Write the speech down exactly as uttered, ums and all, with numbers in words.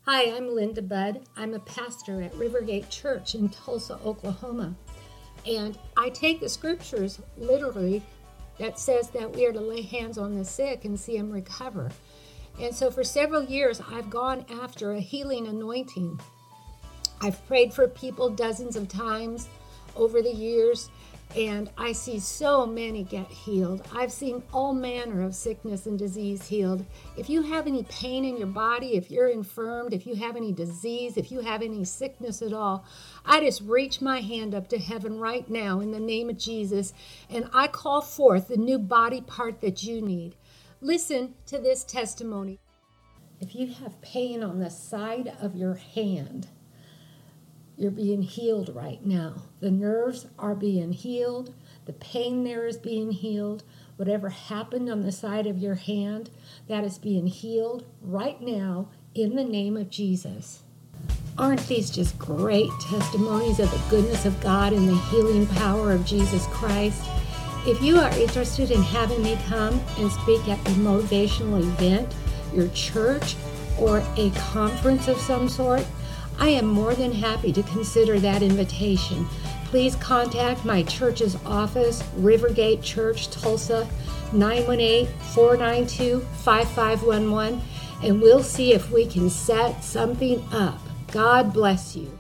Hi, I'm Linda Budd. I'm a pastor at Rivergate Church in Tulsa, Oklahoma. And I take the scriptures literally that says that we are to lay hands on the sick and see them recover. And so for several years, I've gone after a healing anointing. I've prayed for people dozens of times over the years, and I see so many get healed. I've seen all manner of sickness and disease healed. If you have any pain in your body, if you're infirmed, if you have any disease, if you have any sickness at all, I just reach my hand up to heaven right now in the name of Jesus, and I call forth the new body part that you need. Listen to this testimony. If you have pain on the side of your hand, you're being healed right now. The nerves are being healed. The pain there is being healed. Whatever happened on the side of your hand, that is being healed right now in the name of Jesus. Aren't these just great testimonies of the goodness of God and the healing power of Jesus Christ? If you are interested in having me come and speak at a motivational event, your church, or a conference of some sort, I am more than happy to consider that invitation. Please contact my church's office, Rivergate Church, Tulsa, nine one eight, four nine two, five five one one, and we'll see if we can set something up. God bless you.